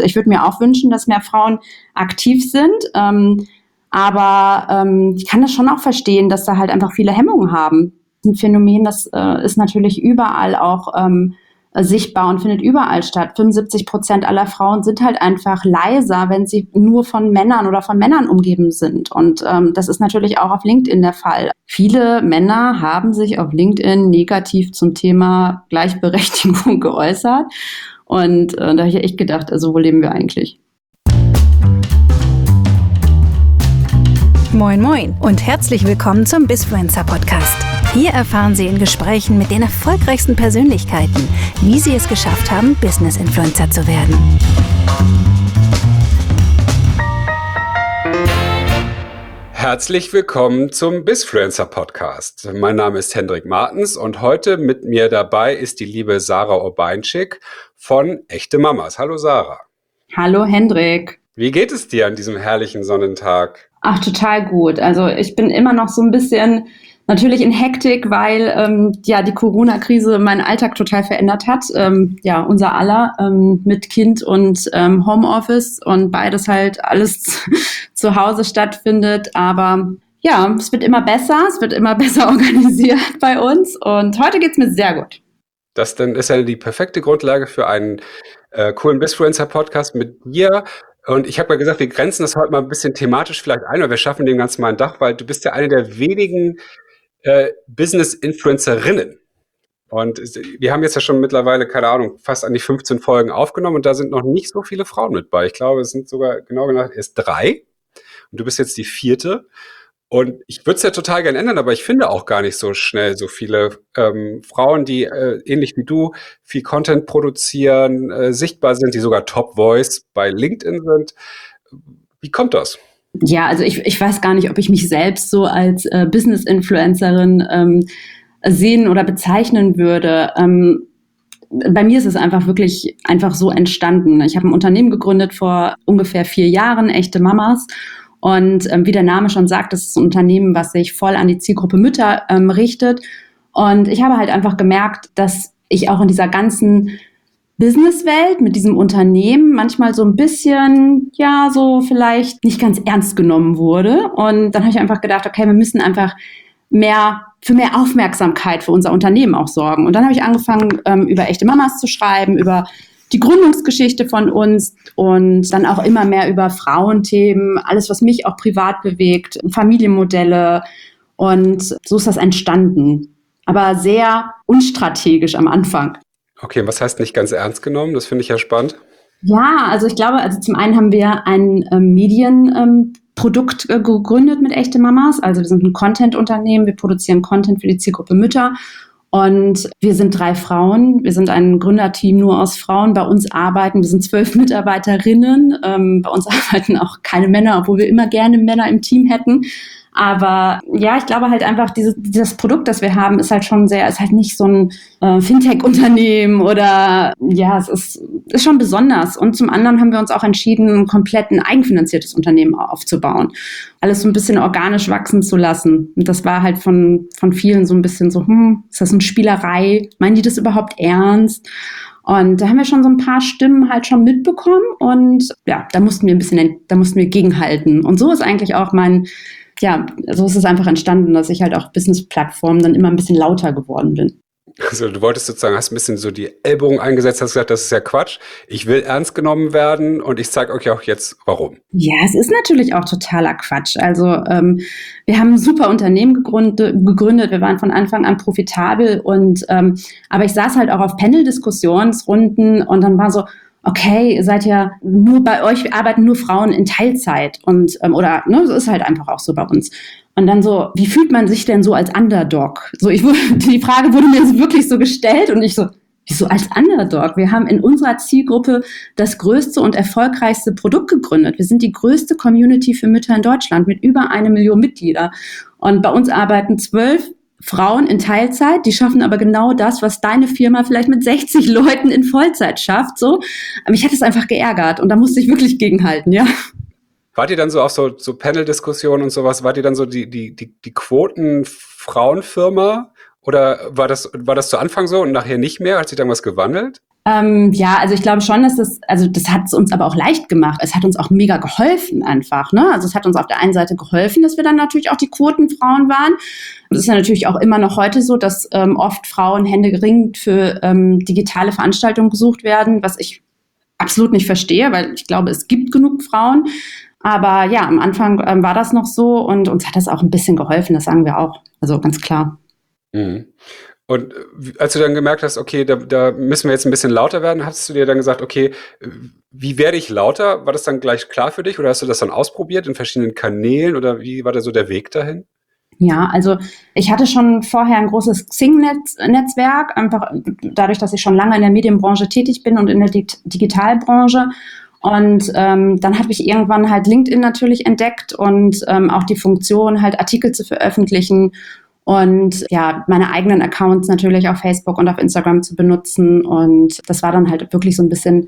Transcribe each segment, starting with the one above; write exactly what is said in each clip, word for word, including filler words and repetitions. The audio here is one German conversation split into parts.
ich würde mir auch wünschen, dass mehr Frauen aktiv sind. Ähm, aber ähm, ich kann das schon auch verstehen, dass da halt einfach viele Hemmungen haben. Ein Phänomen, das äh, ist natürlich überall auch ähm, sichtbar und findet überall statt. fünfundsiebzig Prozent aller Frauen sind halt einfach leiser, wenn sie nur von Männern oder von Männern umgeben sind. Und ähm, das ist natürlich auch auf LinkedIn der Fall. Viele Männer haben sich auf LinkedIn negativ zum Thema Gleichberechtigung geäußert. Und äh, da habe ich echt gedacht, also wo leben wir eigentlich? Moin Moin und herzlich willkommen zum Bizfluencer Podcast. Hier erfahren Sie in Gesprächen mit den erfolgreichsten Persönlichkeiten, wie sie es geschafft haben, Business-Influencer zu werden. Herzlich willkommen zum Bizfluencer Podcast. Mein Name ist Hendrik Martens und heute mit mir dabei ist die liebe Sarah Urbeinczyk von Echte Mamas. Hallo Sarah. Hallo Hendrik. Wie geht es dir an diesem herrlichen Sonnentag? Ach, total gut. Also ich bin immer noch so ein bisschen natürlich in Hektik, weil ähm, ja die Corona-Krise meinen Alltag total verändert hat. Ähm, ja, unser aller ähm, mit Kind und ähm, Homeoffice und beides halt alles zu Hause stattfindet. Aber ja, es wird immer besser, es wird immer besser organisiert bei uns und heute geht's mir sehr gut. Das dann ist ja die perfekte Grundlage für einen äh, coolen Bizfluencer-Podcast mit dir. Und ich habe ja gesagt, wir grenzen das heute mal ein bisschen thematisch vielleicht ein, oder wir schaffen dem Ganzen mal ein Dach, weil du bist ja eine der wenigen äh, Business-Influencerinnen. Und wir haben jetzt ja schon mittlerweile, keine Ahnung, fast an die fünfzehn Folgen aufgenommen und da sind noch nicht so viele Frauen mit bei. Ich glaube, es sind sogar genau gesagt erst drei. Und du bist jetzt die vierte. Und ich würde es ja total gern ändern, aber ich finde auch gar nicht so schnell so viele ähm, Frauen, die äh, ähnlich wie du viel Content produzieren, äh, sichtbar sind, die sogar Top Voice bei LinkedIn sind. Wie kommt das? Ja, also ich, ich weiß gar nicht, ob ich mich selbst so als äh, Business-Influencerin ähm, sehen oder bezeichnen würde. Ähm, bei mir ist es einfach wirklich einfach so entstanden. Ich habe ein Unternehmen gegründet vor ungefähr vier Jahren, Echte Mamas. Und ähm, wie der Name schon sagt, das ist ein Unternehmen, was sich voll an die Zielgruppe Mütter ähm, richtet. Und ich habe halt einfach gemerkt, dass ich auch in dieser ganzen Businesswelt mit diesem Unternehmen manchmal so ein bisschen, ja, so vielleicht nicht ganz ernst genommen wurde. Und dann habe ich einfach gedacht, okay, wir müssen einfach mehr für mehr Aufmerksamkeit für unser Unternehmen auch sorgen. Und dann habe ich angefangen, ähm, über Echte Mamas zu schreiben, über die Gründungsgeschichte von uns und dann auch immer mehr über Frauenthemen, alles, was mich auch privat bewegt, Familienmodelle. Und so ist das entstanden. Aber sehr unstrategisch am Anfang. Okay, was heißt nicht ganz ernst genommen? Das finde ich ja spannend. Ja, also ich glaube, also zum einen haben wir ein ähm, Medienprodukt ähm, äh, gegründet mit Echte Mamas. Also wir sind ein Content-Unternehmen, wir produzieren Content für die Zielgruppe Mütter. Und wir sind drei Frauen, wir sind ein Gründerteam nur aus Frauen. Bei uns arbeiten, wir sind zwölf Mitarbeiterinnen. Ähm, bei uns arbeiten auch keine Männer, obwohl wir immer gerne Männer im Team hätten. Aber ja, ich glaube halt einfach, dieses, dieses Produkt, das wir haben, ist halt schon sehr, ist halt nicht so ein äh, Fintech-Unternehmen oder ja, es ist, ist schon besonders. Und zum anderen haben wir uns auch entschieden, ein komplett ein eigenfinanziertes Unternehmen aufzubauen. Alles so ein bisschen organisch wachsen zu lassen. Und das war halt von, von vielen so ein bisschen so, hm, ist das eine Spielerei? Meinen die das überhaupt ernst? Und da haben wir schon so ein paar Stimmen halt schon mitbekommen. Und ja, da mussten wir ein bisschen, da mussten wir gegenhalten. Und so ist eigentlich auch mein Ja, so ist es einfach entstanden, dass ich halt auch Business-Plattformen dann immer ein bisschen lauter geworden bin. Also du wolltest sozusagen, hast ein bisschen so die Ellbogen eingesetzt, hast gesagt, das ist ja Quatsch. Ich will ernst genommen werden und ich zeige euch auch jetzt, warum. Ja, es ist natürlich auch totaler Quatsch. Also ähm, wir haben ein super Unternehmen gegründet, gegründet. Wir waren von Anfang an profitabel. Und ähm, aber ich saß halt auch auf Panel-Diskussionsrunden und dann war so, okay, ihr seid ja nur bei euch, arbeiten nur Frauen in Teilzeit und ähm, oder ne, so ist halt einfach auch so bei uns. Und dann so, wie fühlt man sich denn so als Underdog? So, ich wurde, die Frage wurde mir wirklich so gestellt und ich so, wieso als Underdog? Wir haben in unserer Zielgruppe das größte und erfolgreichste Produkt gegründet. Wir sind die größte Community für Mütter in Deutschland mit über eine Million Mitglieder. Und bei uns arbeiten zwölf Frauen in Teilzeit, die schaffen aber genau das, was deine Firma vielleicht mit sechzig Leuten in Vollzeit schafft. So, mich hat es einfach geärgert und da musste ich wirklich gegenhalten, ja. Wart ihr dann so auf so, so Panel-Diskussionen und sowas, wart ihr dann so die, die, die, die Quoten-Frauenfirma? Oder war das, war das zu Anfang so und nachher nicht mehr? Hat sich dann was gewandelt? Ähm, ja, also ich glaube schon, dass das, also das hat es uns aber auch leicht gemacht. Es hat uns auch mega geholfen einfach, ne? Also es hat uns auf der einen Seite geholfen, dass wir dann natürlich auch die Quotenfrauen waren. Es ist ja natürlich auch immer noch heute so, dass ähm, oft Frauen händeringend für ähm, digitale Veranstaltungen gesucht werden, was ich absolut nicht verstehe, weil ich glaube, es gibt genug Frauen. Aber ja, am Anfang ähm, war das noch so und uns hat das auch ein bisschen geholfen, das sagen wir auch. Also ganz klar. Mhm. Und als du dann gemerkt hast, okay, da, da müssen wir jetzt ein bisschen lauter werden, hast du dir dann gesagt, okay, wie werde ich lauter? War das dann gleich klar für dich oder hast du das dann ausprobiert in verschiedenen Kanälen oder wie war da so der Weg dahin? Ja, also ich hatte schon vorher ein großes Xing-Netzwerk, einfach dadurch, dass ich schon lange in der Medienbranche tätig bin und in der Dig- Digitalbranche. Und ähm, dann habe ich irgendwann halt LinkedIn natürlich entdeckt und ähm, auch die Funktion, halt Artikel zu veröffentlichen und ja, meine eigenen Accounts natürlich auf Facebook und auf Instagram zu benutzen. Und das war dann halt wirklich so ein bisschen,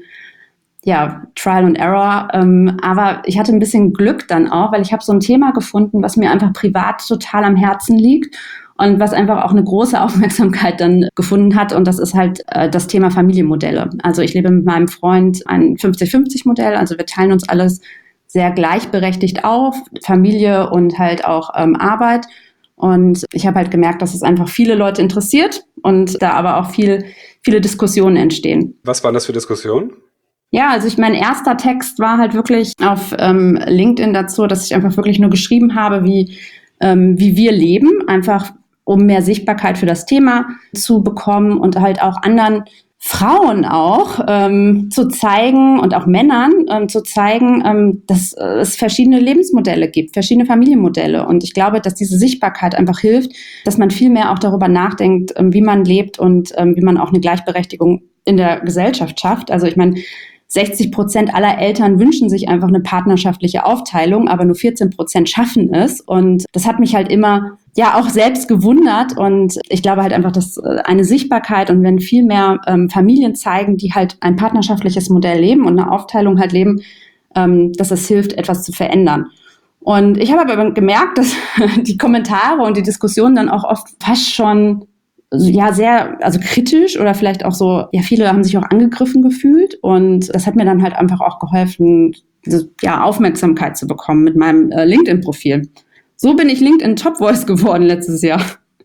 ja, Trial and Error. Ähm, aber ich hatte ein bisschen Glück dann auch, weil ich habe so ein Thema gefunden, was mir einfach privat total am Herzen liegt und was einfach auch eine große Aufmerksamkeit dann gefunden hat. Und das ist halt äh, das Thema Familienmodelle. Also ich lebe mit meinem Freund ein fünfzig fünfzig Modell. Also wir teilen uns alles sehr gleichberechtigt auf, Familie und halt auch ähm, Arbeit. Und ich habe halt gemerkt, dass es einfach viele Leute interessiert und da aber auch viel, viele Diskussionen entstehen. Was waren das für Diskussionen? Ja, also ich, mein erster Text war halt wirklich auf ähm, LinkedIn dazu, dass ich einfach wirklich nur geschrieben habe, wie, ähm, wie wir leben, einfach um mehr Sichtbarkeit für das Thema zu bekommen und halt auch anderen Frauen auch ähm, zu zeigen und auch Männern ähm, zu zeigen, ähm, dass äh, es verschiedene Lebensmodelle gibt, verschiedene Familienmodelle. Und ich glaube, dass diese Sichtbarkeit einfach hilft, dass man viel mehr auch darüber nachdenkt, ähm, wie man lebt und ähm, wie man auch eine Gleichberechtigung in der Gesellschaft schafft. Also ich meine, sechzig Prozent aller Eltern wünschen sich einfach eine partnerschaftliche Aufteilung, aber nur vierzehn Prozent schaffen es. Und das hat mich halt immer ja auch selbst gewundert. Und ich glaube halt einfach, dass eine Sichtbarkeit und wenn viel mehr ähm, Familien zeigen, die halt ein partnerschaftliches Modell leben und eine Aufteilung halt leben, ähm, dass es hilft, etwas zu verändern. Und ich habe aber gemerkt, dass die Kommentare und die Diskussionen dann auch oft fast schon ja sehr, also kritisch oder vielleicht auch so, ja, viele haben sich auch angegriffen gefühlt und das hat mir dann halt einfach auch geholfen, diese ja, Aufmerksamkeit zu bekommen mit meinem äh, LinkedIn-Profil. So bin ich LinkedIn Top Voice geworden letztes Jahr.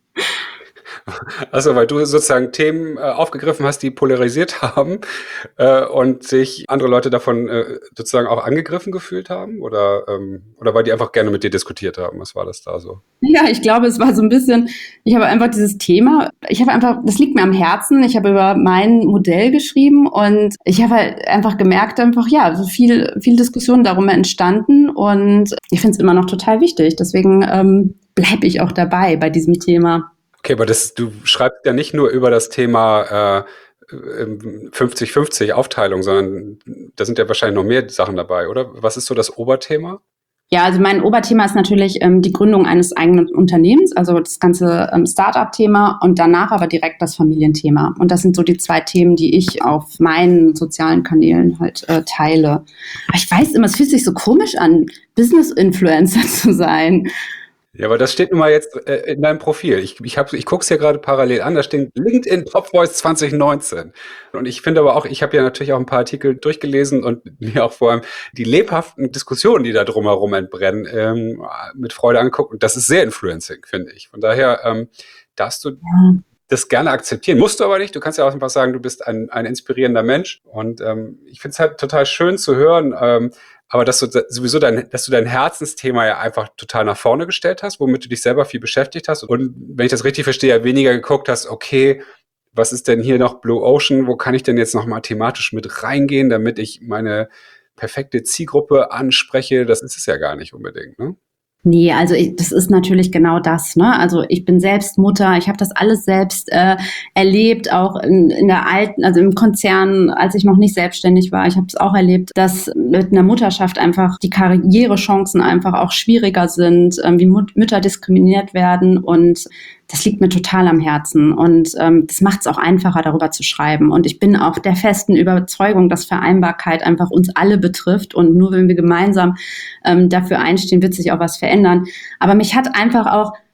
Also, weil du sozusagen Themen äh, aufgegriffen hast, die polarisiert haben äh, und sich andere Leute davon äh, sozusagen auch angegriffen gefühlt haben? Oder, ähm, oder weil die einfach gerne mit dir diskutiert haben? Was war das da so? Ja, ich glaube, es war so ein bisschen, ich habe einfach dieses Thema, ich habe einfach, das liegt mir am Herzen, ich habe über mein Modell geschrieben und ich habe halt einfach gemerkt, einfach, ja, so viel, viel Diskussion darum entstanden und ich finde es immer noch total wichtig. Deswegen ähm, bleibe ich auch dabei bei diesem Thema. Okay, aber das, du schreibst ja nicht nur über das Thema äh, fünfzig fünfzig Aufteilung, sondern da sind ja wahrscheinlich noch mehr Sachen dabei, oder? Was ist so das Oberthema? Ja, also mein Oberthema ist natürlich ähm, die Gründung eines eigenen Unternehmens, also das ganze ähm, Start-up-Thema und danach aber direkt das Familienthema. Und das sind so die zwei Themen, die ich auf meinen sozialen Kanälen halt äh, teile. Aber ich weiß immer, es fühlt sich so komisch an, Business-Influencer zu sein. Ja, aber das steht nun mal jetzt äh, in deinem Profil. Ich, ich, hab- ich gucke es ja gerade parallel an, da steht LinkedIn Top Voice zwanzig neunzehn. Und ich finde aber auch, ich habe ja natürlich auch ein paar Artikel durchgelesen und mir auch vor allem die lebhaften Diskussionen, die da drumherum entbrennen, ähm, mit Freude angeguckt. Und das ist sehr influencing, finde ich. Von daher ähm, darfst du das gerne akzeptieren. Musst du aber nicht. Du kannst ja auch einfach sagen, du bist ein, ein inspirierender Mensch. Und ähm, ich finde es halt total schön zu hören, ähm, aber dass du da- sowieso dein, dass du dein Herzensthema ja einfach total nach vorne gestellt hast, womit du dich selber viel beschäftigt hast. Und wenn ich das richtig verstehe, ja weniger geguckt hast, okay, was ist denn hier noch Blue Ocean? Wo kann ich denn jetzt nochmal thematisch mit reingehen, damit ich meine perfekte Zielgruppe anspreche? Das ist es ja gar nicht unbedingt, ne? Nee, also ich, das ist natürlich genau das, ne? Also ich bin selbst Mutter, ich habe das alles selbst äh, erlebt, auch in, in der alten, also im Konzern, als ich noch nicht selbstständig war. Ich habe es auch erlebt, dass mit einer Mutterschaft einfach die Karrierechancen einfach auch schwieriger sind, ähm, wie Mut- Mütter diskriminiert werden und das liegt mir total am Herzen und ähm, das macht es auch einfacher, darüber zu schreiben. Und ich bin auch der festen Überzeugung, dass Vereinbarkeit einfach uns alle betrifft und nur wenn wir gemeinsam ähm, dafür einstehen, wird sich auch was verändern. Aber mich hat einfach auch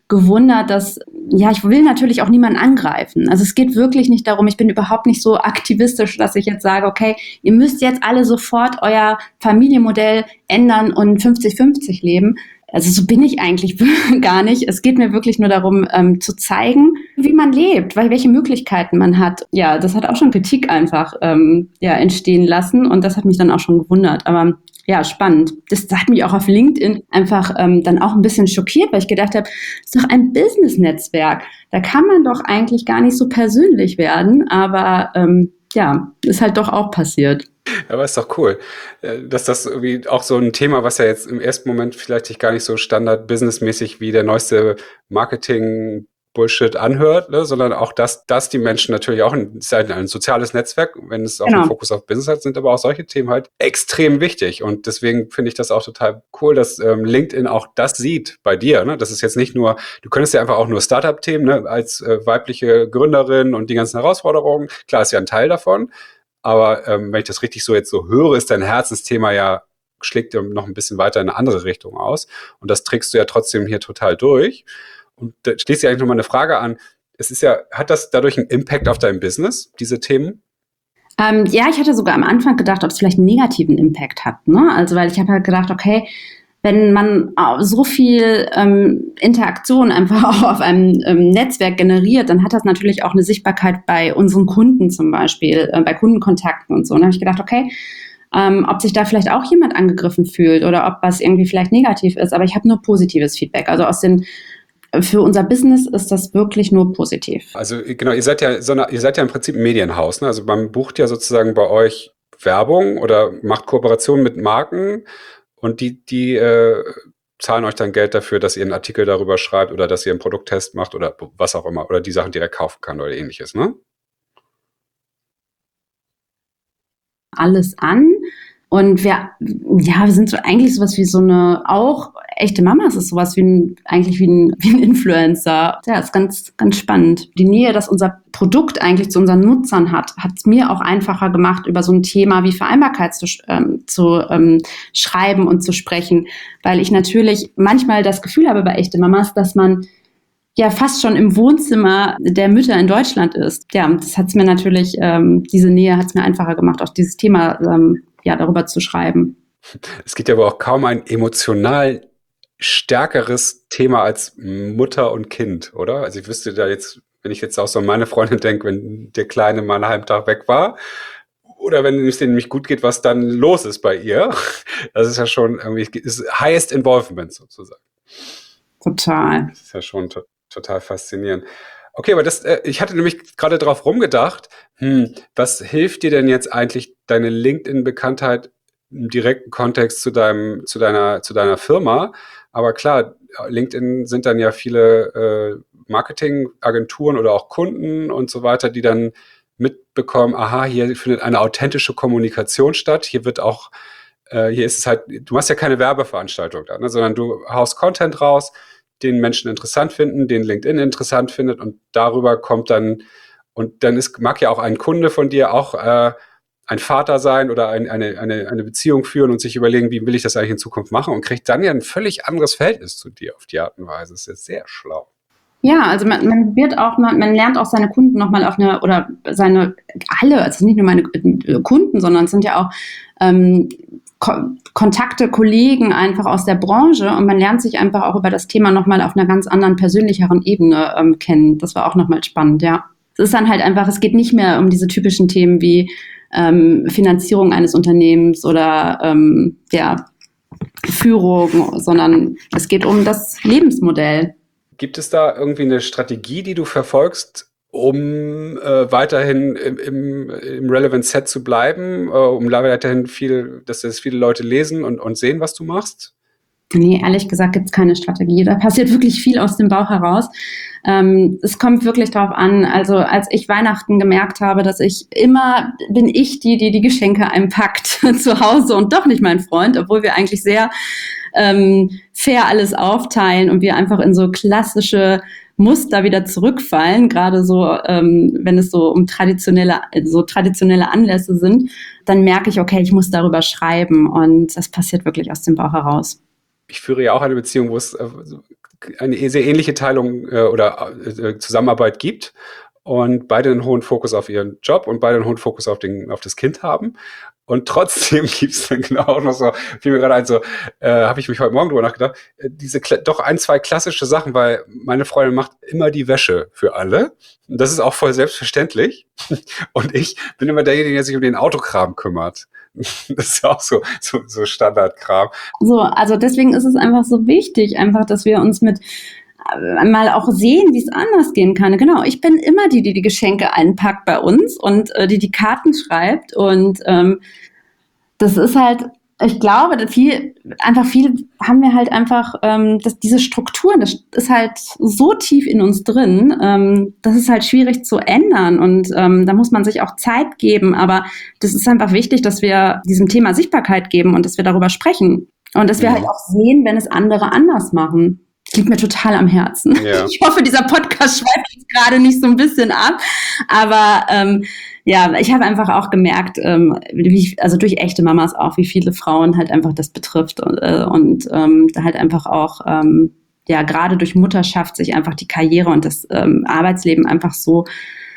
gewundert, dass, ja, ich will natürlich auch niemanden angreifen. Also es geht wirklich nicht darum, ich bin überhaupt nicht so aktivistisch, dass ich jetzt sage, okay, ihr müsst jetzt alle sofort euer Familienmodell ändern und fünfzig fünfzig leben. Also so bin ich eigentlich gar nicht. Es geht mir wirklich nur darum, ähm, zu zeigen, wie man lebt, weil welche Möglichkeiten man hat. Ja, das hat auch schon Kritik einfach ähm, ja, entstehen lassen und das hat mich dann auch schon gewundert. Aber ja, spannend. Das hat mich auch auf LinkedIn einfach ähm, dann auch ein bisschen schockiert, weil ich gedacht habe, das ist doch ein Business-Netzwerk. Da kann man doch eigentlich gar nicht so persönlich werden. Aber ähm, ja, ist halt doch auch passiert. Aber ist doch cool, dass das irgendwie auch so ein Thema, was ja jetzt im ersten Moment vielleicht sich gar nicht so standard-businessmäßig wie der neueste Marketing-Bullshit anhört, ne, sondern auch, dass, dass die Menschen natürlich auch ein, ist halt ein soziales Netzwerk, wenn es auch Genau. einen Fokus auf Business hat, sind aber auch solche Themen halt extrem wichtig. Und deswegen finde ich das auch total cool, dass ähm, LinkedIn auch das sieht bei dir. Ne? Das ist jetzt nicht nur, du könntest ja einfach auch nur Startup-Themen, ne, als äh, weibliche Gründerin und die ganzen Herausforderungen, klar ist ja ein Teil davon. Aber ähm, wenn ich das richtig so jetzt so höre, ist dein Herzensthema ja, schlägt ja noch ein bisschen weiter in eine andere Richtung aus. Und das trägst du ja trotzdem hier total durch. Und da schließt sich eigentlich nochmal eine Frage an. Es ist ja, hat das dadurch einen Impact auf dein Business, diese Themen? Ähm, ja, ich hatte sogar am Anfang gedacht, ob es vielleicht einen negativen Impact hat. Ne? Also weil ich habe halt gedacht, okay, wenn man so viel ähm, Interaktion einfach auch auf einem ähm, Netzwerk generiert, dann hat das natürlich auch eine Sichtbarkeit bei unseren Kunden zum Beispiel, äh, bei Kundenkontakten und so. Und da habe ich gedacht, okay, ähm, ob sich da vielleicht auch jemand angegriffen fühlt oder ob was irgendwie vielleicht negativ ist. Aber ich habe nur positives Feedback. Also aus den für unser Business ist das wirklich nur positiv. Also genau, ihr seid ja so eine, ihr seid ja im Prinzip ein Medienhaus, ne? Also man bucht ja sozusagen bei euch Werbung oder macht Kooperationen mit Marken. Und die, die äh, zahlen euch dann Geld dafür, dass ihr einen Artikel darüber schreibt oder dass ihr einen Produkttest macht oder was auch immer oder die Sachen direkt kaufen kann oder ähnliches, ne? Alles an. Und wir, ja, wir sind so eigentlich sowas wie so eine, auch echte Mamas ist sowas wie ein, eigentlich wie ein, wie ein Influencer. Ja, ist ganz, ganz spannend. Die Nähe, dass unser Produkt eigentlich zu unseren Nutzern hat, hat es mir auch einfacher gemacht, über so ein Thema wie Vereinbarkeit zu, ähm, zu ähm, schreiben und zu sprechen. Weil ich natürlich manchmal das Gefühl habe bei echte Mamas, dass man ja fast schon im Wohnzimmer der Mütter in Deutschland ist. Ja, das hat es mir natürlich, ähm, diese Nähe hat es mir einfacher gemacht, auch dieses Thema ähm, ja, darüber zu schreiben. Es gibt ja aber auch kaum ein emotional stärkeres Thema als Mutter und Kind, oder? Also ich wüsste da jetzt, wenn ich jetzt auch so an meine Freundin denke, wenn der Kleine mal einen halben Tag weg war, oder wenn es denen nicht gut geht, was dann los ist bei ihr. Das ist ja schon irgendwie, ist highest involvement sozusagen. Total. Das ist ja schon to- total faszinierend. Okay, aber das, äh, ich hatte nämlich gerade drauf rumgedacht, hm, was hilft dir denn jetzt eigentlich deine LinkedIn-Bekanntheit im direkten Kontext zu deinem, zu deiner, zu deiner Firma? Aber klar, LinkedIn sind dann ja viele äh, Marketingagenturen oder auch Kunden und so weiter, die dann mitbekommen, aha, hier findet eine authentische Kommunikation statt. Hier wird auch, äh, hier ist es halt, du machst ja keine Werbeveranstaltung da, ne, sondern du haust Content raus, den Menschen interessant finden, den LinkedIn interessant findet und darüber kommt dann, und dann ist, mag ja auch ein Kunde von dir auch äh, ein Vater sein oder ein, eine, eine, eine Beziehung führen und sich überlegen, wie will ich das eigentlich in Zukunft machen und kriegt dann ja ein völlig anderes Verhältnis zu dir auf die Art und Weise. Das ist jetzt sehr schlau. Ja, also man, man wird auch, man, man lernt auch seine Kunden nochmal auf eine, oder seine, alle, also nicht nur meine Kunden, sondern es sind ja auch ähm, Ko- Kontakte, Kollegen einfach aus der Branche und man lernt sich einfach auch über das Thema nochmal auf einer ganz anderen, persönlicheren Ebene ähm, kennen. Das war auch nochmal spannend, ja. Es ist dann halt einfach, es geht nicht mehr um diese typischen Themen wie ähm, Finanzierung eines Unternehmens oder ähm, ja, Führung, sondern es geht um das Lebensmodell. Gibt es da irgendwie eine Strategie, die du verfolgst, um äh, weiterhin im, im, im Relevant Set zu bleiben, äh, um weiterhin viel, dass das viele Leute lesen und, und sehen, was du machst? Nee, ehrlich gesagt gibt es keine Strategie. Da passiert wirklich viel aus dem Bauch heraus. Ähm, es kommt wirklich drauf an. Also als ich Weihnachten gemerkt habe, dass ich immer, bin ich die, die die Geschenke einpackt zu Hause und doch nicht mein Freund, obwohl wir eigentlich sehr ähm, fair alles aufteilen und wir einfach in so klassische Muster wieder zurückfallen, gerade so, ähm, wenn es so um traditionelle, so traditionelle Anlässe sind, dann merke ich, okay, ich muss darüber schreiben und das passiert wirklich aus dem Bauch heraus. Ich führe ja auch eine Beziehung, wo es äh, eine sehr ähnliche Teilung äh, oder äh, Zusammenarbeit gibt und beide einen hohen Fokus auf ihren Job und beide einen hohen Fokus auf, den, auf das Kind haben. Und trotzdem gibt es dann genau auch noch so, fiel mir gerade ein, so, äh, habe ich mich heute Morgen drüber nachgedacht, äh, diese kla- doch ein, zwei klassische Sachen, weil meine Freundin macht immer die Wäsche für alle. Und das ist auch voll selbstverständlich. Und ich bin immer derjenige, der sich um den Autokram kümmert. Das ist auch so, so, so Standardkram. So, also deswegen ist es einfach so wichtig, einfach, dass wir uns mit äh, mal auch sehen, wie es anders gehen kann. Genau, ich bin immer die, die die Geschenke einpackt bei uns und äh, die die Karten schreibt. Und ähm, das ist halt, ich glaube, viel, einfach viel haben wir halt einfach, ähm, dass diese Strukturen, das ist halt so tief in uns drin, ähm, das ist halt schwierig zu ändern und ähm, da muss man sich auch Zeit geben, aber das ist einfach wichtig, dass wir diesem Thema Sichtbarkeit geben und dass wir darüber sprechen und dass wir Ja. halt auch sehen, wenn es andere anders machen. Das liegt mir total am Herzen. Ja. Ich hoffe, dieser Podcast schweift jetzt gerade nicht so ein bisschen ab, aber ähm, ja, ich habe einfach auch gemerkt, ähm, wie, also durch echte Mamas auch, wie viele Frauen halt einfach das betrifft und, äh, und ähm, da halt einfach auch, ähm, ja, gerade durch Mutterschaft sich einfach die Karriere und das ähm, Arbeitsleben einfach so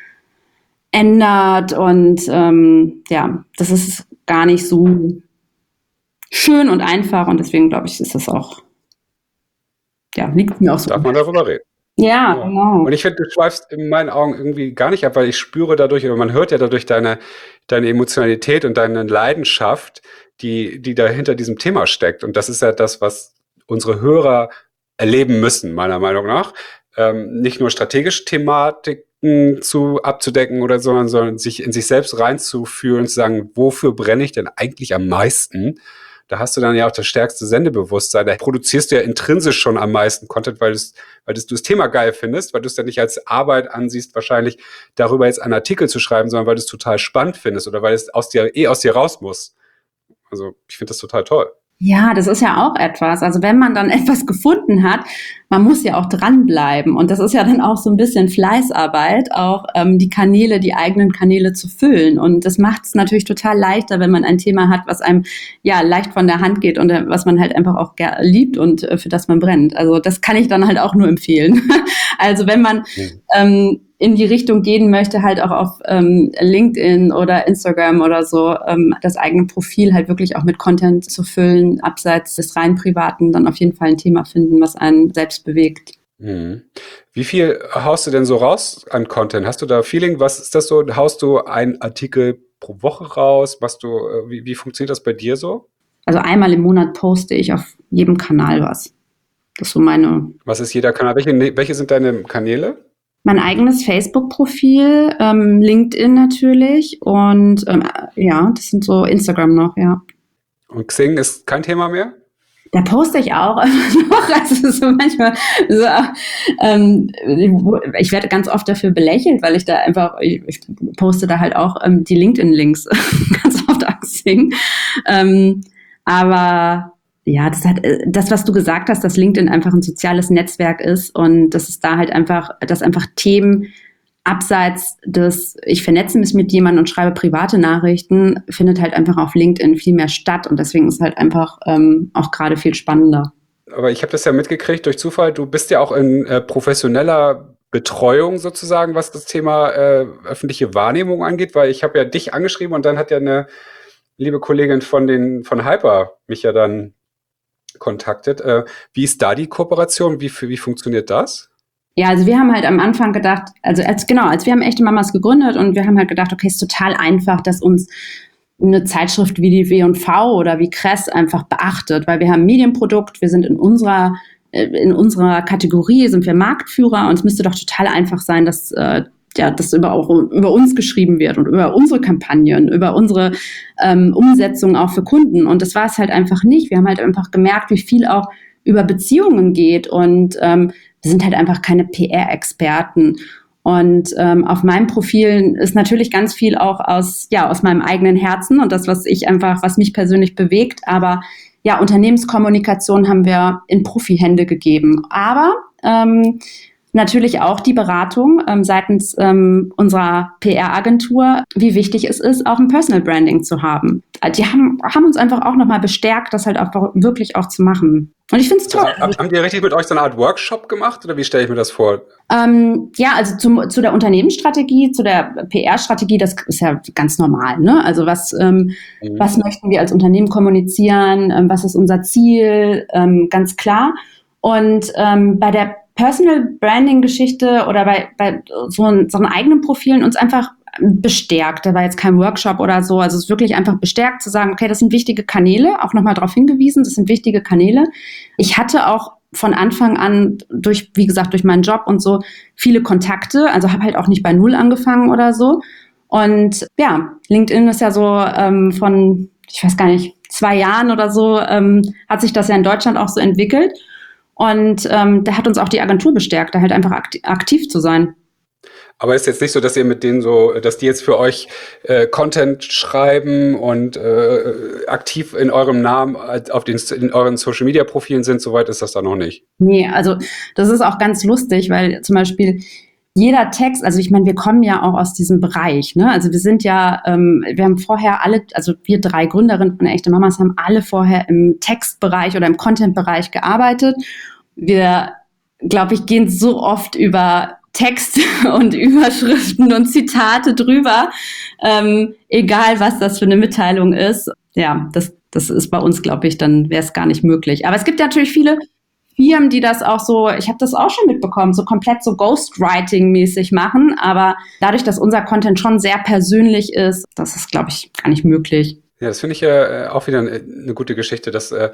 ändert und ähm, ja, das ist gar nicht so schön und einfach und deswegen glaube ich, ist das auch, ja, liegt mir auch so. Darf man darüber reden? Ja, Ja. genau. Und ich finde, du schweifst in meinen Augen irgendwie gar nicht ab, weil ich spüre dadurch, oder man hört ja dadurch deine, deine Emotionalität und deine Leidenschaft, die, die da hinter diesem Thema steckt. Und das ist ja das, was unsere Hörer erleben müssen, meiner Meinung nach. Ähm, nicht nur strategische Thematiken zu abzudecken oder so, sondern, sondern sich in sich selbst reinzufühlen und zu sagen, wofür brenne ich denn eigentlich am meisten? Da hast du dann ja auch das stärkste Sendebewusstsein. Da produzierst du ja intrinsisch schon am meisten Content, weil, weil du das Thema geil findest, weil du es ja nicht als Arbeit ansiehst, wahrscheinlich darüber jetzt einen Artikel zu schreiben, sondern weil du es total spannend findest oder weil es aus dir, eh aus dir raus muss. Also ich finde das total toll. Ja, das ist ja auch etwas. Also wenn man dann etwas gefunden hat, man muss ja auch dranbleiben. Und das ist ja dann auch so ein bisschen Fleißarbeit, auch ähm, die Kanäle, die eigenen Kanäle zu füllen. Und das macht es natürlich total leichter, wenn man ein Thema hat, was einem ja leicht von der Hand geht und äh, was man halt einfach auch ger- liebt und äh, für das man brennt. Also das kann ich dann halt auch nur empfehlen. Also wenn man Mhm. ähm, in die Richtung gehen möchte, halt auch auf ähm, LinkedIn oder Instagram oder so, ähm, das eigene Profil halt wirklich auch mit Content zu füllen, abseits des rein Privaten, dann auf jeden Fall ein Thema finden, was einen selbst bewegt. Mhm. Wie viel haust du denn so raus an Content? Hast du da Feeling? Was ist das so? Haust du einen Artikel pro Woche raus? Machst du, äh, wie, wie funktioniert das bei dir so? Also einmal im Monat poste ich auf jedem Kanal was. Das ist so meine... Was ist jeder Kanal? Welche, welche sind deine Kanäle? Mein eigenes Facebook-Profil, ähm, LinkedIn natürlich und ähm, ja, das sind so Instagram noch, ja. Und Xing ist kein Thema mehr? Da poste ich auch immer noch, also so manchmal so, ähm, ich werde ganz oft dafür belächelt, weil ich da einfach, ich, ich poste da halt auch ähm, die LinkedIn-Links ganz oft auf Xing, ähm, aber ja, das hat das, was du gesagt hast, dass LinkedIn einfach ein soziales Netzwerk ist und dass es da halt einfach, dass einfach Themen abseits des, ich vernetze mich mit jemandem und schreibe private Nachrichten, findet halt einfach auf LinkedIn viel mehr statt und deswegen ist es halt einfach ähm, auch gerade viel spannender. Aber ich habe das ja mitgekriegt durch Zufall. Du bist ja auch in äh, professioneller Betreuung sozusagen, was das Thema äh, öffentliche Wahrnehmung angeht, weil ich habe ja dich angeschrieben und dann hat ja eine liebe Kollegin von den von Hyper mich ja dann kontaktet. Äh, wie ist da die Kooperation? Wie, wie funktioniert das? Ja, also wir haben halt am Anfang gedacht, also als genau, als wir haben echte Mamas gegründet und wir haben halt gedacht, okay, es ist total einfach, dass uns eine Zeitschrift wie die W und V oder wie Kress einfach beachtet, weil wir haben ein Medienprodukt, wir sind in unserer in unserer Kategorie sind wir Marktführer und es müsste doch total einfach sein, dass äh, ja, das über, auch über uns geschrieben wird und über unsere Kampagnen, über unsere ähm, Umsetzung auch für Kunden. Und das war es halt einfach nicht. Wir haben halt einfach gemerkt, wie viel auch über Beziehungen geht. Und ähm, wir sind halt einfach keine P R-Experten. Und ähm, auf meinem Profil ist natürlich ganz viel auch aus, ja, aus meinem eigenen Herzen und das, was ich einfach, was mich persönlich bewegt. Aber ja, Unternehmenskommunikation haben wir in Profihände gegeben. Aber ähm, natürlich auch die Beratung ähm, seitens ähm, unserer P R-Agentur, wie wichtig es ist, auch ein Personal Branding zu haben. Die haben, haben uns einfach auch nochmal bestärkt, das halt auch wirklich auch zu machen. Und ich finde es toll. Also, haben die richtig mit euch so eine Art Workshop gemacht oder wie stelle ich mir das vor? Ähm, ja, also zum, zu der Unternehmensstrategie, zu der P R-Strategie, das ist ja ganz normal, ne? Also was, ähm, mhm. was möchten wir als Unternehmen kommunizieren, ähm, was ist unser Ziel, ähm, ganz klar. Und ähm, bei der Personal Branding Geschichte oder bei, bei so, so einen eigenen Profilen uns einfach bestärkt. Da war jetzt kein Workshop oder so. Also es ist wirklich einfach bestärkt zu sagen, okay, das sind wichtige Kanäle, auch nochmal darauf hingewiesen, das sind wichtige Kanäle. Ich hatte auch von Anfang an durch, wie gesagt, durch meinen Job und so viele Kontakte, also habe halt auch nicht bei Null angefangen oder so. Und ja, LinkedIn ist ja so ähm, von, ich weiß gar nicht, zwei Jahren oder so, ähm, hat sich das ja in Deutschland auch so entwickelt. Und ähm, da hat uns auch die Agentur bestärkt, da halt einfach aktiv, aktiv zu sein. Aber ist jetzt nicht so, dass ihr mit denen so, dass die jetzt für euch äh, Content schreiben und äh, aktiv in eurem Namen auf den in euren Social Media Profilen sind, soweit ist das da noch nicht. Nee, also das ist auch ganz lustig, weil zum Beispiel jeder Text, also ich meine, wir kommen ja auch aus diesem Bereich, ne? Also wir sind ja, ähm, wir haben vorher alle, also wir drei Gründerinnen von Echte Mamas haben alle vorher im Textbereich oder im Content-Bereich gearbeitet. Wir, glaube ich, gehen so oft über Text und Überschriften und Zitate drüber, ähm, egal was das für eine Mitteilung ist. Ja, das, das ist bei uns, glaube ich, dann wäre es gar nicht möglich. Aber es gibt natürlich viele Firmen, die das auch so, ich habe das auch schon mitbekommen, so komplett so Ghostwriting-mäßig machen. Aber dadurch, dass unser Content schon sehr persönlich ist, das ist, glaube ich, gar nicht möglich. Ja, das finde ich ja äh, auch wieder eine, eine gute Geschichte, dass äh,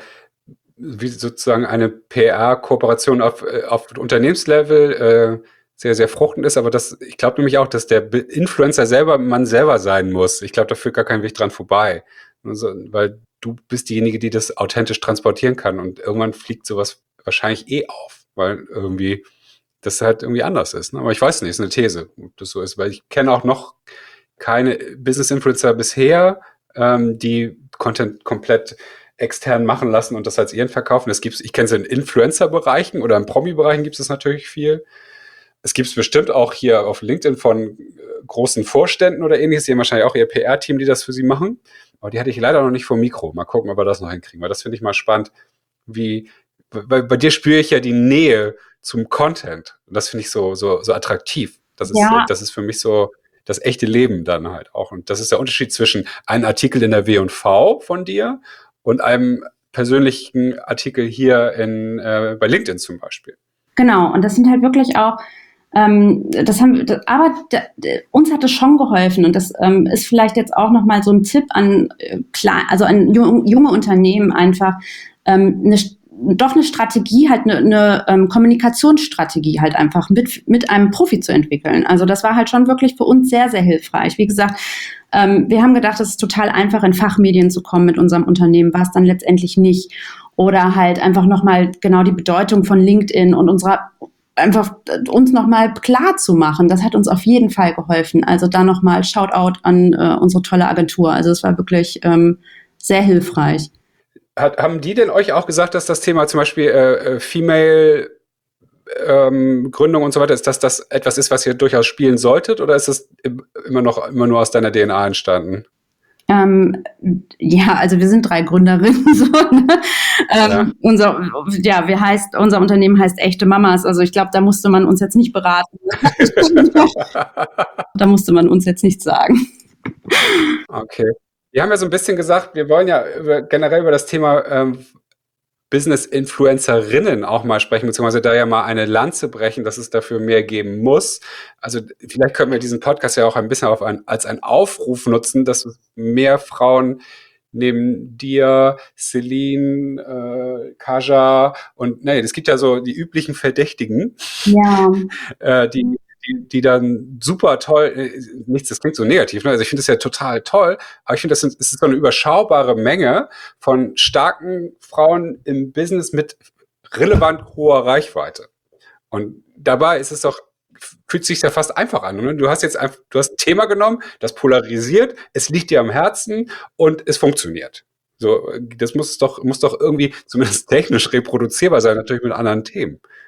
wie sozusagen eine P R-Kooperation auf, auf Unternehmenslevel äh, sehr, sehr fruchtend ist, aber das, ich glaube nämlich auch, dass der Influencer selber man selber sein muss. Ich glaube, da führt gar kein Weg dran vorbei. Also, weil du bist diejenige, die das authentisch transportieren kann und irgendwann fliegt sowas wahrscheinlich eh auf, weil irgendwie das halt irgendwie anders ist. Ne? Aber ich weiß nicht, ist eine These, ob das so ist, weil ich kenne auch noch keine Business-Influencer bisher, ähm, die Content komplett extern machen lassen und das als ihren verkaufen. Das gibt's, ich kenne es in Influencer-Bereichen oder in Promi-Bereichen gibt es natürlich viel. Es gibt es bestimmt auch hier auf LinkedIn von äh, großen Vorständen oder ähnliches. Die haben wahrscheinlich auch ihr P R-Team, die das für sie machen. Aber die hatte ich leider noch nicht vor Mikro. Mal gucken, ob wir das noch hinkriegen. Weil das finde ich mal spannend, wie, weil bei dir spüre ich ja die Nähe zum Content. Und das finde ich so, so, so attraktiv. Das ist, Ja. das ist für mich so das echte Leben dann halt auch. Und das ist der Unterschied zwischen einem Artikel in der W und V von dir und einem persönlichen Artikel hier in, äh, bei LinkedIn zum Beispiel. Genau. Und das sind halt wirklich auch, Ähm, das haben, das, aber d, d, uns hat es schon geholfen und das ähm, ist vielleicht jetzt auch nochmal so ein Tipp an äh, klein, also an jung, junge Unternehmen einfach ähm, eine, doch eine Strategie, halt eine, eine ähm, Kommunikationsstrategie halt einfach mit mit einem Profi zu entwickeln. Also das war halt schon wirklich für uns sehr, sehr hilfreich. Wie gesagt, ähm, wir haben gedacht, es ist total einfach, in Fachmedien zu kommen mit unserem Unternehmen, war es dann letztendlich nicht. Oder halt einfach nochmal genau die Bedeutung von LinkedIn und unserer einfach uns nochmal klar zu machen. Das hat uns auf jeden Fall geholfen. Also da nochmal Shoutout an äh, unsere tolle Agentur. Also es war wirklich ähm, sehr hilfreich. Hat, haben die denn euch auch gesagt, dass das Thema zum Beispiel äh, Female ähm, Gründung und so weiter, ist, dass das etwas ist, was ihr durchaus spielen solltet, oder ist es immer noch immer nur aus deiner D N A entstanden? Ähm, ja, also wir sind drei Gründerinnen. So, ne? ähm, Ja. Unser, ja, wir heißt, unser Unternehmen heißt Echte Mamas. Also ich glaube, da musste man uns jetzt nicht beraten. Da musste man uns jetzt nichts sagen. Okay. Wir haben ja so ein bisschen gesagt, wir wollen ja über, generell über das Thema ähm, Business-Influencerinnen auch mal sprechen, beziehungsweise da ja mal eine Lanze brechen, dass es dafür mehr geben muss. Also vielleicht können wir diesen Podcast ja auch ein bisschen auf ein, als einen Aufruf nutzen, dass mehr Frauen neben dir, Celine, äh, Kaja und nee, es gibt ja so die üblichen Verdächtigen, Ja. äh, die Die, die dann super toll, äh, nichts, das klingt so negativ, ne? Also ich finde das ja total toll, aber ich finde, das sind, es ist so eine überschaubare Menge von starken Frauen im Business mit relevant hoher Reichweite. Und dabei ist es doch, fühlt sich ja fast einfach an. Ne? Du hast jetzt einfach, du hast ein Thema genommen, das polarisiert, es liegt dir am Herzen und es funktioniert. So, das muss doch, muss doch irgendwie zumindest technisch reproduzierbar sein, natürlich mit anderen Themen.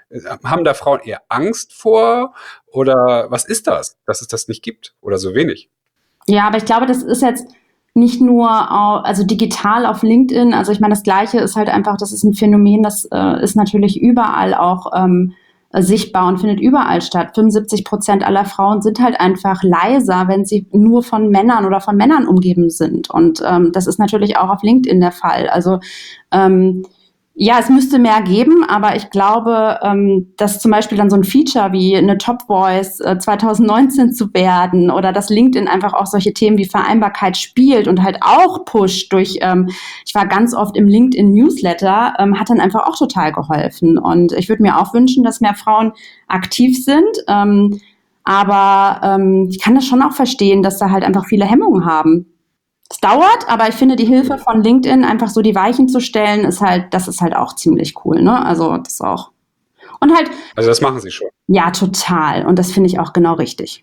Äh, haben da Frauen eher Angst vor oder was ist das, dass es das nicht gibt oder so wenig? Ja, aber ich glaube, das ist jetzt nicht nur, au- also digital auf LinkedIn. Also ich meine, das Gleiche ist halt einfach, das ist ein Phänomen, das äh, ist natürlich überall auch ähm, sichtbar und findet überall statt. fünfundsiebzig Prozent aller Frauen sind halt einfach leiser, wenn sie nur von Männern oder von Männern umgeben sind. Und ähm, das ist natürlich auch auf LinkedIn der Fall. Also ähm, ja, es müsste mehr geben, aber ich glaube, ähm, dass zum Beispiel dann so ein Feature wie eine Top Voice äh, zwanzig neunzehn zu werden oder dass LinkedIn einfach auch solche Themen wie Vereinbarkeit spielt und halt auch pusht durch, ähm, ich war ganz oft im LinkedIn Newsletter, ähm, hat dann einfach auch total geholfen. Und ich würde mir auch wünschen, dass mehr Frauen aktiv sind. Ähm, aber ähm, ich kann das schon auch verstehen, dass da halt einfach viele Hemmungen haben. Es dauert, aber ich finde, die Hilfe von LinkedIn, einfach so die Weichen zu stellen, ist halt, das ist halt auch ziemlich cool, ne? Also, das auch. Und halt, Also das machen sie schon. ja, total. Und das finde ich auch genau richtig.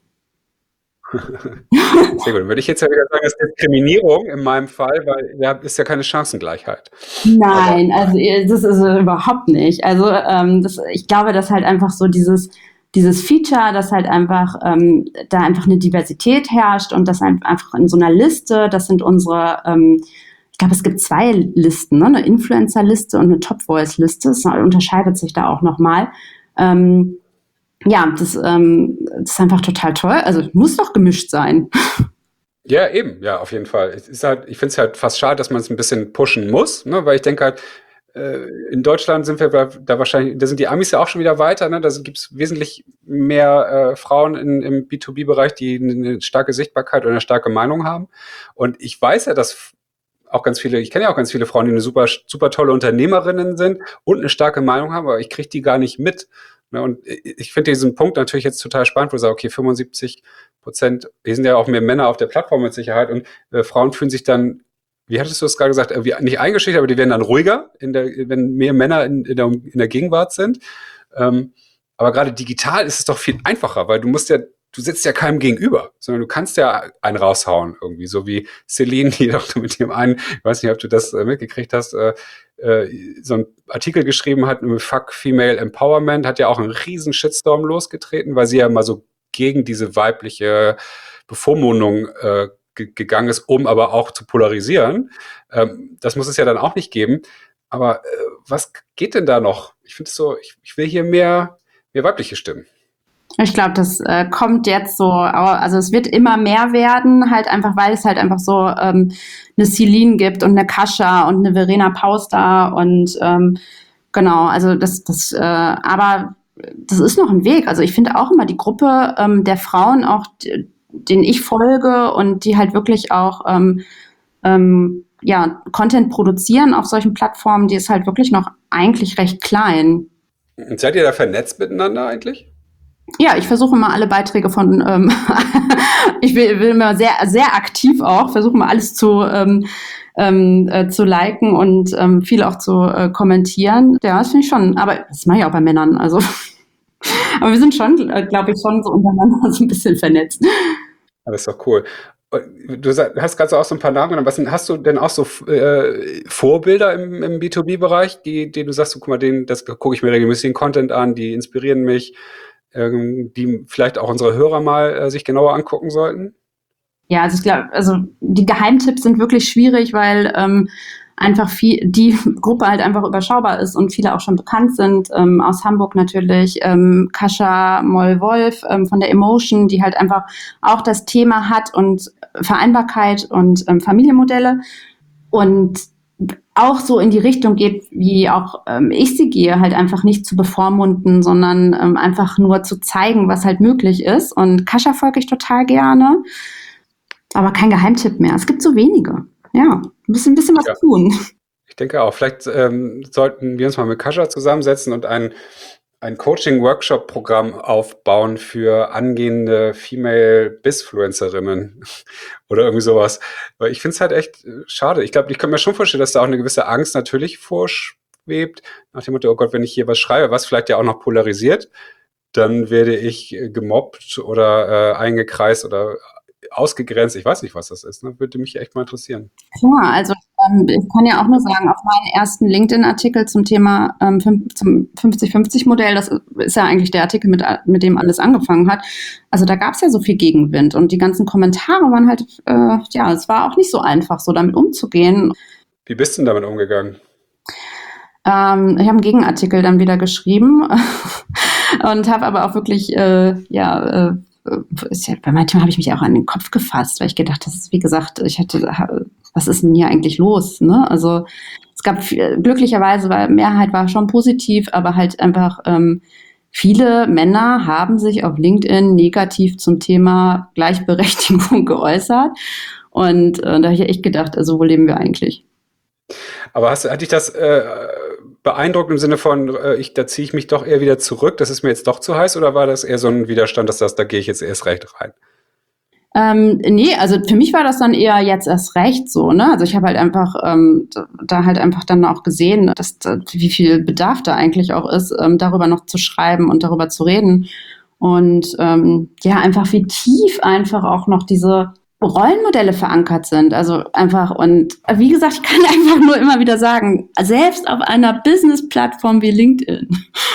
Sehr gut. Dann würde ich jetzt ja wieder sagen, das ist Diskriminierung in meinem Fall, weil da ist ja keine Chancengleichheit. Aber Nein, also äh, das ist äh, überhaupt nicht. Also ähm, das, ich glaube, dass halt einfach so dieses, dieses Feature, dass halt einfach ähm, da einfach eine Diversität herrscht und das ein- einfach in so einer Liste, das sind unsere, ähm, ich glaube, es gibt zwei Listen, ne? Eine Influencer-Liste und eine Top-Voice-Liste. Das unterscheidet sich da auch nochmal. Ähm, ja, das, ähm, das ist einfach total toll. Also muss doch gemischt sein. ja, eben, ja, auf jeden Fall. Es ist halt, ich finde es halt fast schade, dass man es ein bisschen pushen muss, ne? Weil ich denke halt, äh, in Deutschland sind wir da da wahrscheinlich, da sind die Amis ja auch schon wieder weiter, ne? Da gibt es wesentlich mehr äh, Frauen in, im B zwei B-Bereich, die eine starke Sichtbarkeit oder eine starke Meinung haben. Und ich weiß ja, dass auch ganz viele, ich kenne ja auch ganz viele Frauen, die eine super, super tolle Unternehmerinnen sind und eine starke Meinung haben, aber ich kriege die gar nicht mit. Ne? Und ich finde diesen Punkt natürlich jetzt total spannend, wo ich sage, okay, fünfundsiebzig Prozent, hier sind ja auch mehr Männer auf der Plattform mit Sicherheit und äh, Frauen fühlen sich dann, wie hattest du es gerade gesagt, irgendwie nicht eingeschüchtert, aber die werden dann ruhiger, in der, wenn mehr Männer in, in, der, in der Gegenwart sind. Ähm, aber gerade digital ist es doch viel einfacher, weil du musst ja, du sitzt ja keinem gegenüber, sondern du kannst ja einen raushauen irgendwie, so wie Celine, die doch mit dem einen, ich weiß nicht, ob du das äh, mitgekriegt hast, äh, äh, so einen Artikel geschrieben hat, mit Fuck Female Empowerment, hat ja auch einen riesen Shitstorm losgetreten, weil sie ja mal so gegen diese weibliche Bevormundung äh, ge- gegangen ist, um aber auch zu polarisieren. Ähm, das muss es ja dann auch nicht geben. Aber äh, was geht denn da noch? Ich finde es so, ich, ich will hier mehr, mehr weibliche Stimmen. Ich glaube, das äh, kommt jetzt so, also es wird immer mehr werden, halt einfach, weil es halt einfach so ähm, eine Celine gibt und eine Kascha und eine Verena Pauster und ähm, genau, also das, das, äh, aber das ist noch ein Weg. Also ich finde auch immer die Gruppe ähm, der Frauen, auch d- denen ich folge und die halt wirklich auch ähm, ähm, ja, Content produzieren auf solchen Plattformen, die ist halt wirklich noch eigentlich recht klein. Und seid ihr da vernetzt miteinander eigentlich? Ja, ich versuche mal alle Beiträge von, ähm, ich will, will immer sehr, sehr aktiv auch, versuche mal alles zu, ähm, ähm, äh, zu liken und ähm, viel auch zu äh, kommentieren. Ja, das finde ich schon, aber das mache ich auch bei Männern, also. Aber wir sind schon, äh, glaube ich, schon so untereinander so ein bisschen vernetzt. Ah, das ist doch cool. Und du sa- hast gerade so auch so ein paar Namen genannt. Was sind, hast du denn auch so äh, Vorbilder im, im B zwei B-Bereich, die, die du sagst, so, guck mal, den, das gucke ich mir regelmäßig den Content an, die inspirieren mich, ähm, die vielleicht auch unsere Hörer mal äh, sich genauer angucken sollten? Ja, also ich glaube, also die Geheimtipps sind wirklich schwierig, weil ähm, einfach viel, die Gruppe halt einfach überschaubar ist und viele auch schon bekannt sind. Ähm, aus Hamburg natürlich ähm, Kascha Moll-Wolf ähm, von der Emotion, die halt einfach auch das Thema hat und Vereinbarkeit und ähm, Familienmodelle und auch so in die Richtung geht, wie auch ähm, ich sie gehe, halt einfach nicht zu bevormunden, sondern ähm, einfach nur zu zeigen, was halt möglich ist. Und Kascha folge ich total gerne. Aber kein Geheimtipp mehr. Es gibt so wenige. Ja, ein bisschen, ein bisschen was Ja, tun. ich denke auch. Vielleicht ähm, sollten wir uns mal mit Kascha zusammensetzen und ein, ein Coaching-Workshop-Programm aufbauen für angehende Female Bizfluencerinnen oder irgendwie sowas. Weil ich finde es halt echt äh, schade. Ich glaube, ich kann mir schon vorstellen, dass da auch eine gewisse Angst natürlich vorschwebt, nach dem Motto, oh Gott, wenn ich hier was schreibe, was vielleicht ja auch noch polarisiert, dann werde ich äh, gemobbt oder äh, eingekreist oder ausgegrenzt. Ich weiß nicht, was das ist. Ne? Würde mich echt mal interessieren. Klar, also ich Ähm, ich kann ja auch nur sagen, auf meinen ersten LinkedIn-Artikel zum Thema ähm, fünf, zum fünfzig fünfzig Modell, das ist ja eigentlich der Artikel, mit, mit dem alles angefangen hat. Also da gab es ja so viel Gegenwind und die ganzen Kommentare waren halt, äh, ja, es war auch nicht so einfach, so damit umzugehen. Wie bist du denn damit umgegangen? Ähm, ich habe einen Gegenartikel dann wieder geschrieben und habe aber auch wirklich, äh, ja, äh, ist ja, bei manchmal habe ich mich auch an den Kopf gefasst, weil ich gedacht, das ist, wie gesagt, ich hatte, was ist denn hier eigentlich los? Ne? Also es gab viel, glücklicherweise, weil Mehrheit war schon positiv, aber halt einfach ähm, viele Männer haben sich auf LinkedIn negativ zum Thema Gleichberechtigung geäußert. Und äh, da habe ich echt gedacht, also wo leben wir eigentlich? Aber hast, hat dich das äh, beeindruckt im Sinne von, äh, ich, da ziehe ich mich doch eher wieder zurück, das ist mir jetzt doch zu heiß, oder war das eher so ein Widerstand, dass das, da gehe ich jetzt erst recht rein? Ähm, nee, also für mich war das dann eher jetzt erst recht so, ne? Also ich habe halt einfach ähm, da halt einfach dann auch gesehen, dass, wie viel Bedarf da eigentlich auch ist, ähm, darüber noch zu schreiben und darüber zu reden. Und ähm, ja, einfach wie tief einfach auch noch diese Rollenmodelle verankert sind. Also einfach, und wie gesagt, ich kann einfach nur immer wieder sagen, selbst auf einer Business-Plattform wie LinkedIn.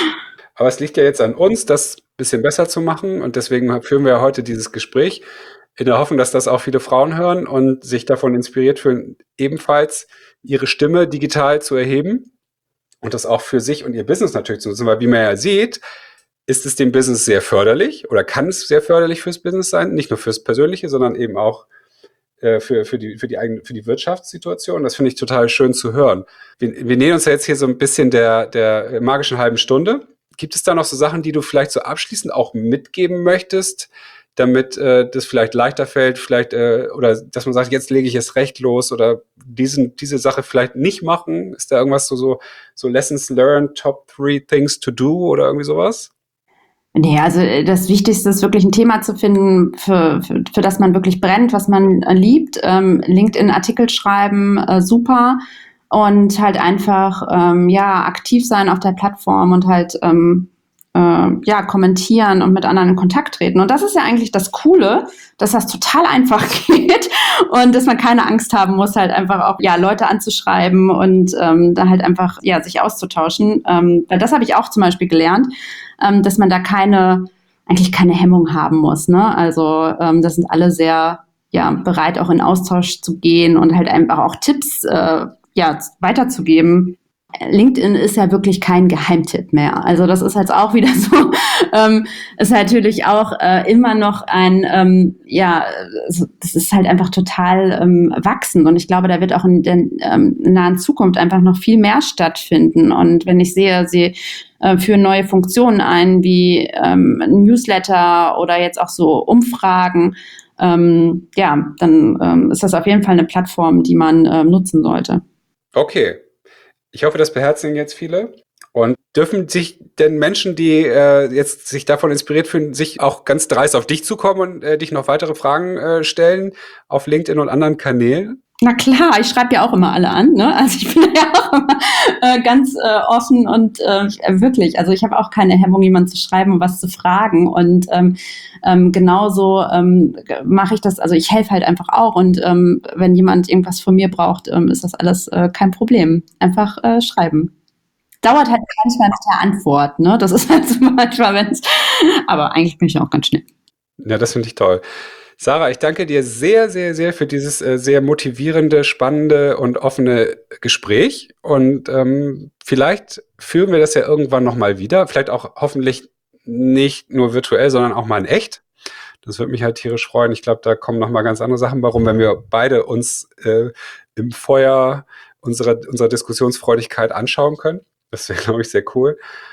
Aber es liegt ja jetzt an uns, das ein bisschen besser zu machen, und deswegen führen wir ja heute dieses Gespräch in der Hoffnung, dass das auch viele Frauen hören und sich davon inspiriert fühlen, ebenfalls ihre Stimme digital zu erheben und das auch für sich und ihr Business natürlich zu nutzen, weil wie man ja sieht, ist es dem Business sehr förderlich oder kann es sehr förderlich fürs Business sein, nicht nur fürs Persönliche, sondern eben auch äh, für, für, die, für, die eigene, für die Wirtschaftssituation. Das finde ich total schön zu hören. Wir, wir nähern uns ja jetzt hier so ein bisschen der, der magischen halben Stunde. Gibt es da noch so Sachen, die du vielleicht so abschließend auch mitgeben möchtest, damit äh, das vielleicht leichter fällt, vielleicht äh, oder dass man sagt, jetzt lege ich es recht los oder diesen, diese Sache vielleicht nicht machen? Ist da irgendwas so, so, so Lessons learned, Top three things to do oder irgendwie sowas? Nee, also das Wichtigste ist wirklich ein Thema zu finden, für, für, für das man wirklich brennt, was man äh, liebt. Ähm, LinkedIn-Artikel schreiben, äh, super. Und halt einfach ähm, ja aktiv sein auf der Plattform und halt ähm, äh, ja kommentieren und mit anderen in Kontakt treten. Und das ist ja eigentlich das Coole, dass das total einfach geht und dass man keine Angst haben muss, halt einfach auch ja Leute anzuschreiben und ähm, da halt einfach ja sich auszutauschen. Ähm, weil das habe ich auch zum Beispiel gelernt, ähm, dass man da keine eigentlich keine Hemmung haben muss. Ne? Also ähm, das sind alle sehr ja bereit, auch in Austausch zu gehen und halt einfach auch Tipps äh, ja, weiterzugeben. LinkedIn ist ja wirklich kein Geheimtipp mehr. Also das ist halt auch wieder so, ähm, ist natürlich auch äh, immer noch ein, ähm, ja, das ist halt einfach total ähm, wachsend und ich glaube, da wird auch in der ähm, nahen Zukunft einfach noch viel mehr stattfinden. Und wenn ich sehe, sie äh, führen neue Funktionen ein, wie ähm, Newsletter oder jetzt auch so Umfragen, ähm, ja, dann ähm, ist das auf jeden Fall eine Plattform, die man ähm, nutzen sollte. Okay. Ich hoffe, das beherzigen jetzt viele. Und dürfen sich denn Menschen, die äh, jetzt sich davon inspiriert fühlen, sich auch ganz dreist auf dich zukommen und äh, dich noch weitere Fragen äh, stellen auf LinkedIn und anderen Kanälen? Na klar, ich schreibe ja auch immer alle an, ne? Also ich bin ja auch immer äh, ganz äh, offen und äh, wirklich, also ich habe auch keine Hemmung, jemanden zu schreiben und was zu fragen. Und ähm, ähm, genauso ähm, mache ich das, also ich helfe halt einfach auch. Und ähm, wenn jemand irgendwas von mir braucht, ähm, ist das alles äh, kein Problem. Einfach äh, schreiben. Dauert halt manchmal mit der Antwort, ne? Das ist halt so manchmal, wenn es. Aber eigentlich bin ich auch ganz schnell. Ja, das finde ich toll. Sarah, ich danke dir sehr, sehr, sehr für dieses äh, sehr motivierende, spannende und offene Gespräch. Und ähm, vielleicht führen wir das ja irgendwann nochmal wieder. Vielleicht auch hoffentlich nicht nur virtuell, sondern auch mal in echt. Das würde mich halt tierisch freuen. Ich glaube, da kommen nochmal ganz andere Sachen warum, wenn wir beide uns äh, im Feuer unserer, unserer Diskussionsfreudigkeit anschauen können. Das wäre, glaube ich, sehr cool.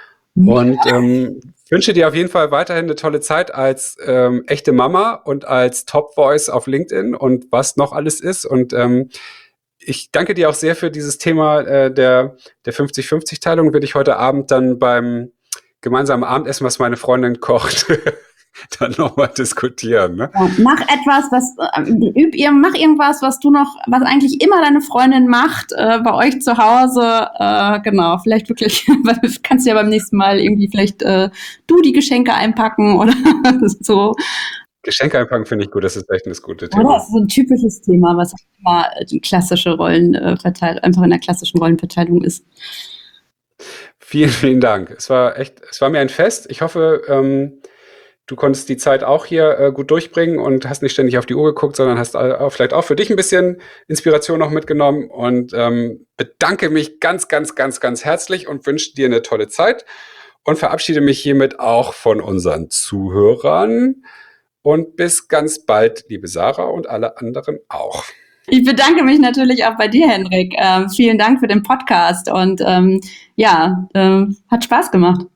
Und ähm, wünsche dir auf jeden Fall weiterhin eine tolle Zeit als ähm, echte Mama und als Top Voice auf LinkedIn und was noch alles ist. Und ähm, ich danke dir auch sehr für dieses Thema äh, der, der fünfzig fünfzig Teilung. Werde ich heute Abend dann beim gemeinsamen Abendessen, was meine Freundin kocht, dann nochmal diskutieren. Ne? Ja, mach etwas, was äh, üb ihr, mach irgendwas, was du noch, was eigentlich immer deine Freundin macht, äh, bei euch zu Hause. Äh, genau, vielleicht wirklich, kannst du ja beim nächsten Mal irgendwie vielleicht äh, du die Geschenke einpacken oder so. Geschenke einpacken finde ich gut, das ist echt ein gutes Thema. Oder? Das ist so ein typisches Thema, was immer die klassische Rollenverteilung, einfach in der klassischen Rollenverteilung ist. Vielen, vielen Dank. Es war echt, es war mir ein Fest. Ich hoffe, ähm, du konntest die Zeit auch hier äh, gut durchbringen und hast nicht ständig auf die Uhr geguckt, sondern hast äh, vielleicht auch für dich ein bisschen Inspiration noch mitgenommen und ähm, bedanke mich ganz, ganz, ganz, ganz herzlich und wünsche dir eine tolle Zeit und verabschiede mich hiermit auch von unseren Zuhörern und bis ganz bald, liebe Sarah und alle anderen auch. Ich bedanke mich natürlich auch bei dir, Henrik. Ähm, vielen Dank für den Podcast und ähm, ja, ähm, hat Spaß gemacht.